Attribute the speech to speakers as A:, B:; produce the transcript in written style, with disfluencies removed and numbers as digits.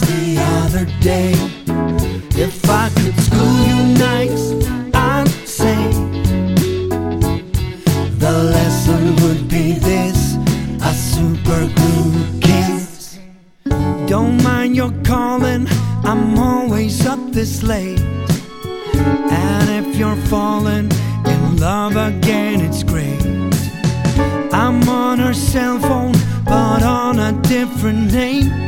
A: the other day, if I could school you nice, I'd say the lesson would be this: a super glue kiss. Don't mind your calling, I'm always up this late. And if you're falling in love again, it's great. I'm on her cell phone, but on a different name.